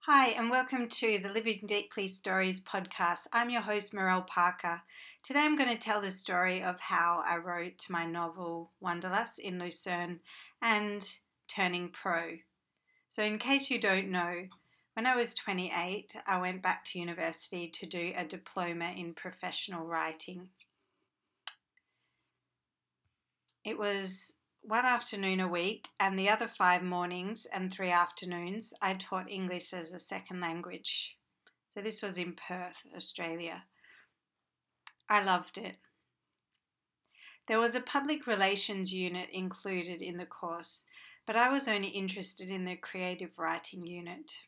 Hi, and welcome to the Living Deeply Stories podcast. I'm your host, Morelle Parker. Today I'm going to tell the story of how I wrote my novel Wanderlust in Lucerne and turning pro. So, in case you don't know, when I was 28, I went back to university to do a diploma in professional writing. It was one afternoon a week, and the other 5 mornings and 3 afternoons I taught English as a second language. So this was in Perth, Australia. I loved it. There was a public relations unit included in the course, but I was only interested in the creative writing unit.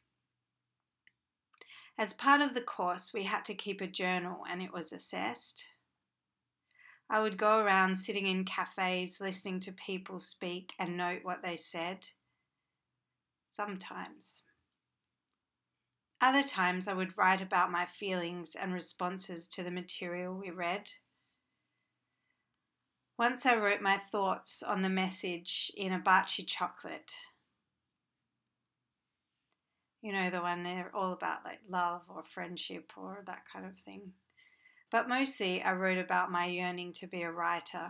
As part of the course, we had to keep a journal and it was assessed. I would go around sitting in cafes, listening to people speak and note what they said. Sometimes. Other times I would write about my feelings and responses to the material we read. Once I wrote my thoughts on the message in a Bachi chocolate. You know, the one they're all about like love or friendship or that kind of thing. But mostly I wrote about my yearning to be a writer.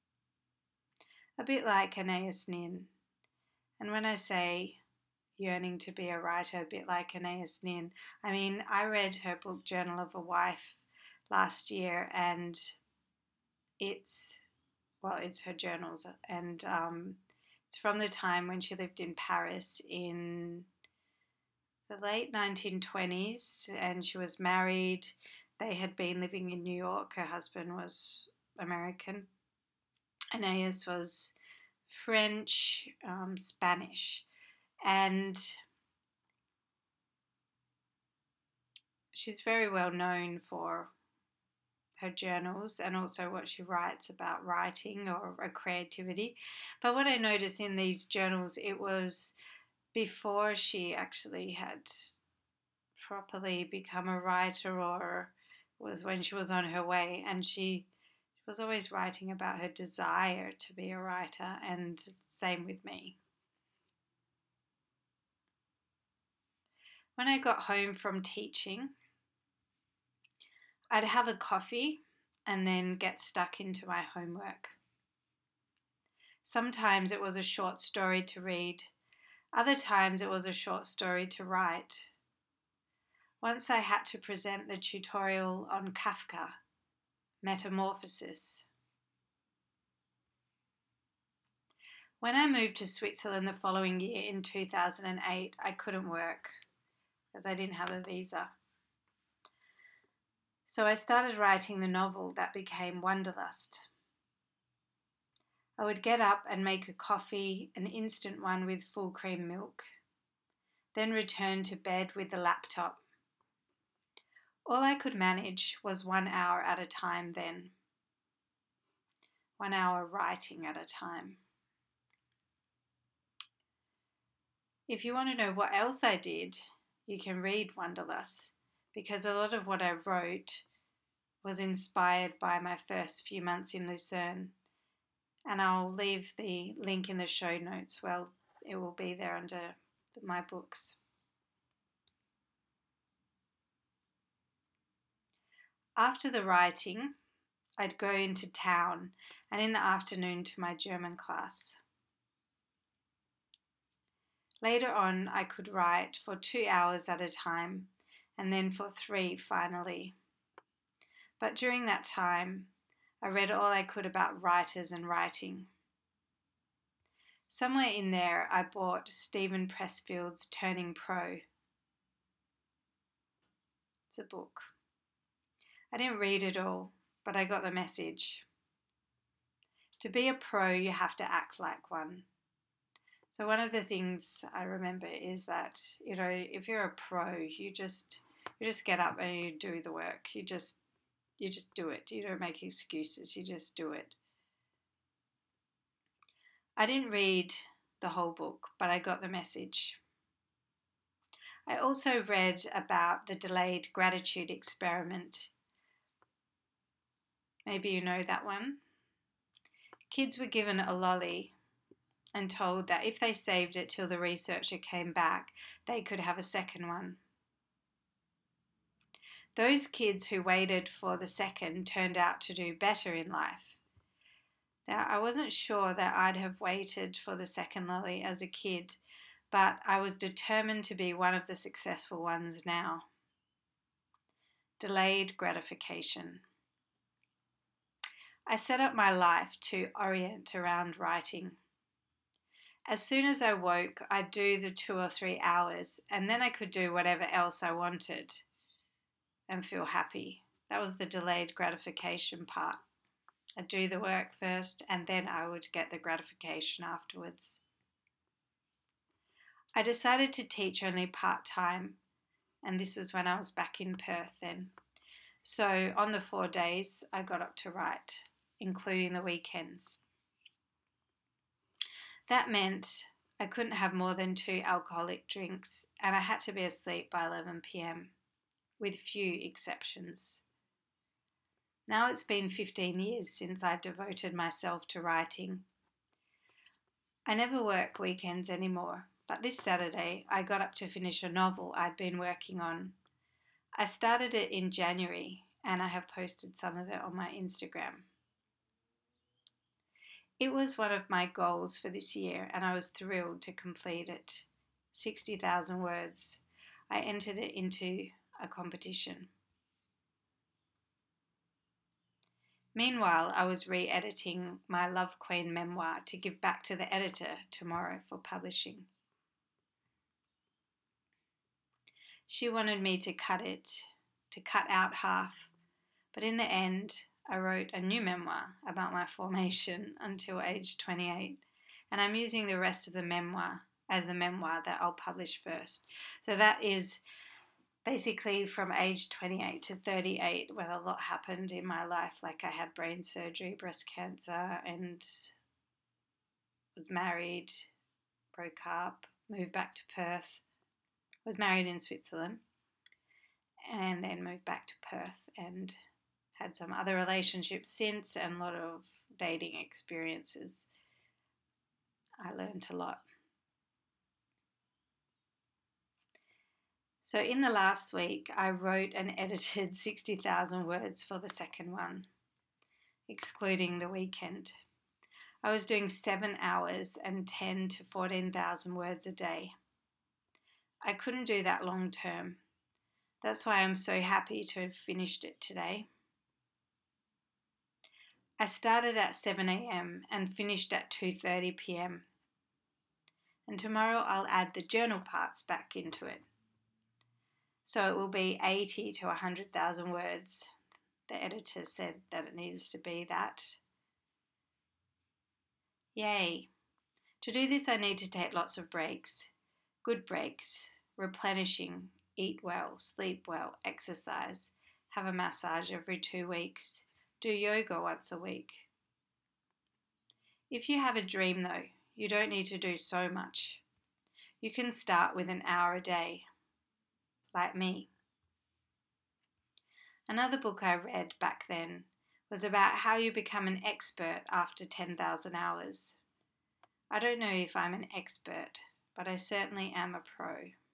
A bit like Anais Nin. And when I say yearning to be a writer, a bit like Anais Nin, I mean, I read her book Journal of a Wife last year, and it's her journals, and it's from the time when she lived in Paris in the late 1920s, and she was married. They had been living in New York. Her husband was American. Anais was French, Spanish, and she's very well known for her journals and also what she writes about writing or creativity. But what I noticed in these journals, it was before she actually had properly become a writer, or was when she was on her way, and she was always writing about her desire to be a writer, and same with me. When I got home from teaching, I'd have a coffee and then get stuck into my homework. Sometimes it was a short story to read, other times it was a short story to write. Once I had to present the tutorial on Kafka, Metamorphosis. When I moved to Switzerland the following year in 2008, I couldn't work because I didn't have a visa. So I started writing the novel that became Wanderlust. I would get up and make a coffee, an instant one with full cream milk, then return to bed with the laptop. All I could manage was 1 hour at a time then. 1 hour writing at a time. If you want to know what else I did, you can read Wanderlust, because a lot of what I wrote was inspired by my first few months in Lucerne. And I'll leave the link in the show notes. Well, it will be there under my books. After the writing, I'd go into town and in the afternoon to my German class. Later on, I could write for 2 hours at a time and then for 3 finally. But during that time, I read all I could about writers and writing. Somewhere in there, I bought Steven Pressfield's Turning Pro. It's a book. I didn't read it all, but I got the message. To be a pro, you have to act like one. So one of the things I remember is that, if you're a pro, you just get up and you do the work. You just do it. You don't make excuses. You just do it. I didn't read the whole book, but I got the message. I also read about the delayed gratitude experiment. Maybe you know that one. Kids were given a lolly and told that if they saved it till the researcher came back, they could have a second one. Those kids who waited for the second turned out to do better in life. Now, I wasn't sure that I'd have waited for the second lolly as a kid, but I was determined to be one of the successful ones now. Delayed gratification. I set up my life to orient around writing. As soon as I woke, I'd do the 2 or 3 hours, and then I could do whatever else I wanted and feel happy. That was the delayed gratification part. I'd do the work first, and then I would get the gratification afterwards. I decided to teach only part-time, and this was when I was back in Perth then. So on the 4 days, I got up to write, including the weekends. That meant I couldn't have more than 2 alcoholic drinks, and I had to be asleep by 11 p.m, with few exceptions. Now it's been 15 years since I devoted myself to writing. I never work weekends anymore, but this Saturday I got up to finish a novel I'd been working on. I started it in January, and I have posted some of it on my Instagram. It was one of my goals for this year, and I was thrilled to complete it. 60,000 words. I entered it into a competition. Meanwhile, I was re-editing my Love Queen memoir to give back to the editor tomorrow for publishing. She wanted me to cut out half, but in the end, I wrote a new memoir about my formation until age 28, and I'm using the rest of the memoir as the memoir that I'll publish first. So that is basically from age 28 to 38, when a lot happened in my life. Like, I had brain surgery, breast cancer, and was married, broke up, moved back to Perth, was married in Switzerland, and then moved back to Perth and had some other relationships since, and a lot of dating experiences. I learned a lot. So in the last week, I wrote and edited 60,000 words for the second one, excluding the weekend. I was doing 7 hours and 10 to 14,000 words a day. I couldn't do that long term. That's why I'm so happy to have finished it today. I started at 7 a.m. and finished at 2:30 p.m. And tomorrow I'll add the journal parts back into it. So it will be 80 to 100,000 words. The editor said that it needs to be that. Yay! To do this, I need to take lots of breaks. Good breaks, replenishing, eat well, sleep well, exercise, have a massage every 2 weeks, do yoga once a week. If you have a dream though, you don't need to do so much. You can start with an hour a day, like me. Another book I read back then was about how you become an expert after 10,000 hours. I don't know if I'm an expert, but I certainly am a pro.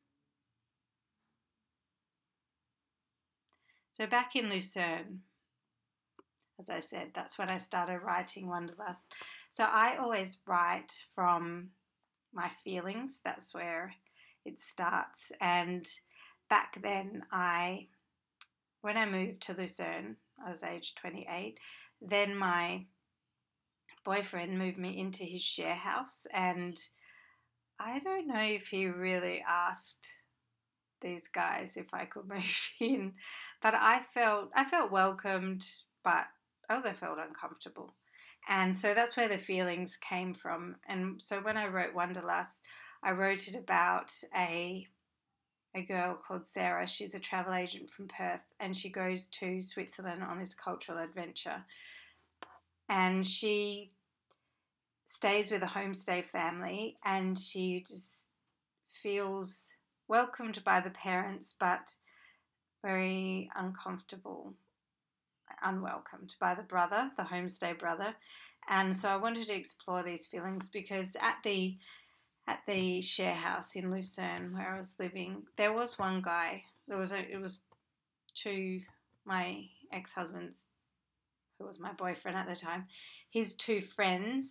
So back in Lucerne, as I said, that's when I started writing Wanderlust. So I always write from my feelings. That's where it starts. And back then, when I moved to Lucerne, I was aged 28, then my boyfriend moved me into his share house, and I don't know if he really asked these guys if I could move in, but I felt welcomed, but I also felt uncomfortable. And so that's where the feelings came from. And so when I wrote Wanderlust, I wrote it about a girl called Sarah. She's a travel agent from Perth, and she goes to Switzerland on this cultural adventure. And she stays with a homestay family, and she just feels welcomed by the parents, but very uncomfortable, unwelcomed by the brother, the homestay brother. And so I wanted to explore these feelings because at the share house in Lucerne where I was living, there was one guy. It was two my ex-husband's, who was my boyfriend at the time, his two friends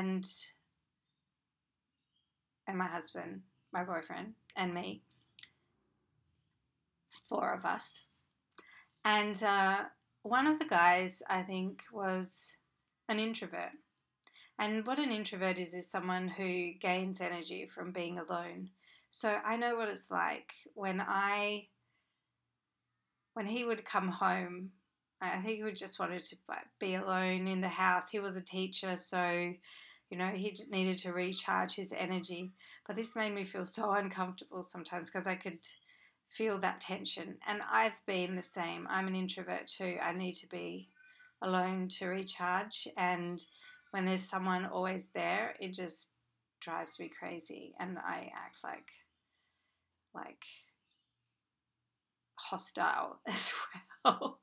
and my husband, my boyfriend, and me, four of us. And one of the guys, I think, was an introvert. And what an introvert is someone who gains energy from being alone. So I know what it's like when he would come home. I think he would just wanted to be alone in the house. He was a teacher, so he needed to recharge his energy. But this made me feel so uncomfortable sometimes because I could feel that tension. And I've been the same. I'm an introvert too. I need to be alone to recharge. And when there's someone always there, it just drives me crazy. And I act like hostile as well.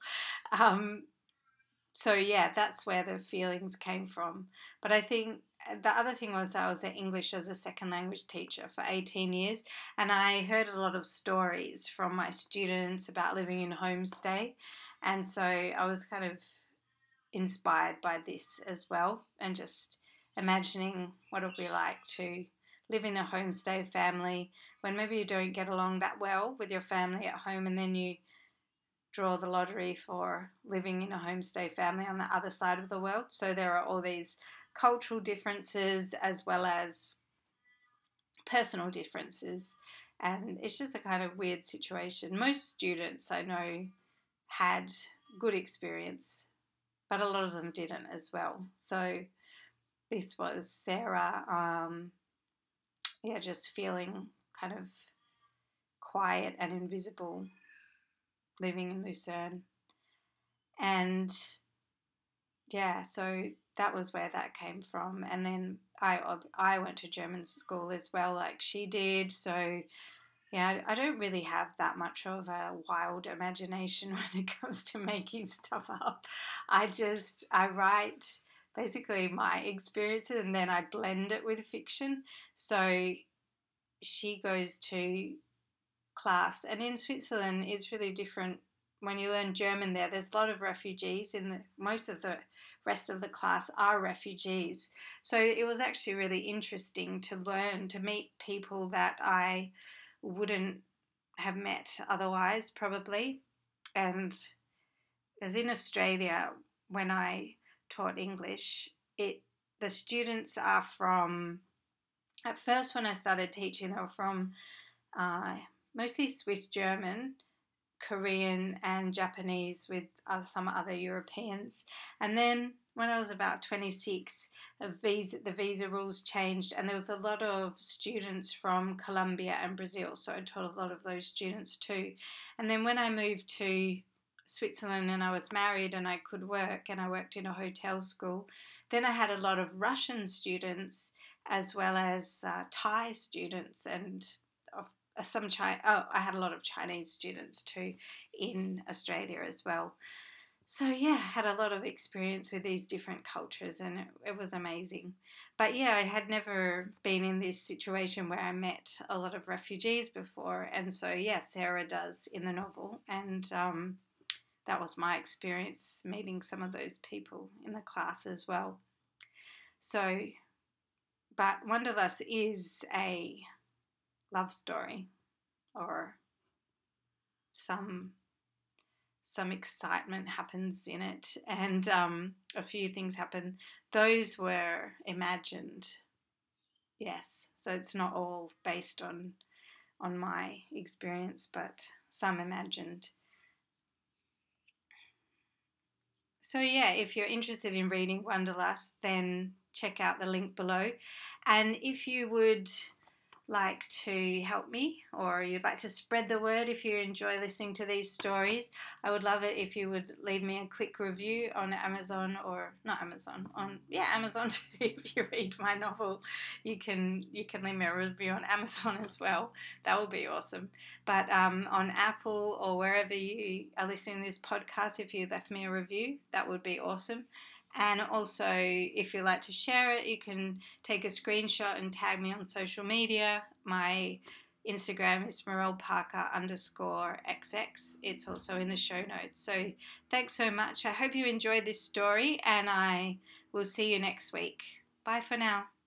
So yeah, that's where the feelings came from. But I think the other thing was I was an English as a second language teacher for 18 years, and I heard a lot of stories from my students about living in homestay, and so I was kind of inspired by this as well, and just imagining what it would be like to live in a homestay family when maybe you don't get along that well with your family at home, and then you draw the lottery for living in a homestay family on the other side of the world. So there are all these cultural differences as well as personal differences. And it's just a kind of weird situation. Most students I know had good experience, but a lot of them didn't as well. So this was Sarah, just feeling kind of quiet and invisible living in Lucerne. And yeah, so that was where that came from. And then I went to German school as well, like she did. So yeah, I don't really have that much of a wild imagination when it comes to making stuff up. I write basically my experiences and then I blend it with fiction. So she goes to class, and in Switzerland is really different. When you learn German there's a lot of refugees most of the rest of the class are refugees. So it was actually really interesting to learn to meet people that I wouldn't have met otherwise probably. And as in Australia, when I taught English, the students are from, at first when I started teaching, they were from uh, mostly Swiss German, Korean, and Japanese with some other Europeans. And then when I was about 26, the visa rules changed, and there was a lot of students from Colombia and Brazil. So I taught a lot of those students too. And then when I moved to Switzerland and I was married and I could work and I worked in a hotel school, then I had a lot of Russian students as well as Thai students and I had a lot of Chinese students too in Australia as well. So yeah, I had a lot of experience with these different cultures and it was amazing. But yeah, I had never been in this situation where I met a lot of refugees before. And so yeah, Sarah does in the novel. And that was my experience meeting some of those people in the class as well. So, but Wanderlust is a love story or some excitement happens in it, and a few things happen. Those were imagined, yes. So it's not all based on my experience, but some imagined. So yeah, if you're interested in reading Wanderlust, then check out the link below. And if you would like to help me or you'd like to spread the word if you enjoy listening to these stories, I would love it if you would leave me a quick review on Amazon, or not Amazon, on Amazon too. If you read my novel, you can leave me a review on Amazon as well. That would be awesome. But on Apple or wherever you are listening to this podcast, if you left me a review, that would be awesome. And also, if you'd like to share it, you can take a screenshot and tag me on social media. My Instagram is morelparker_XX. It's also in the show notes. So thanks so much. I hope you enjoyed this story, and I will see you next week. Bye for now.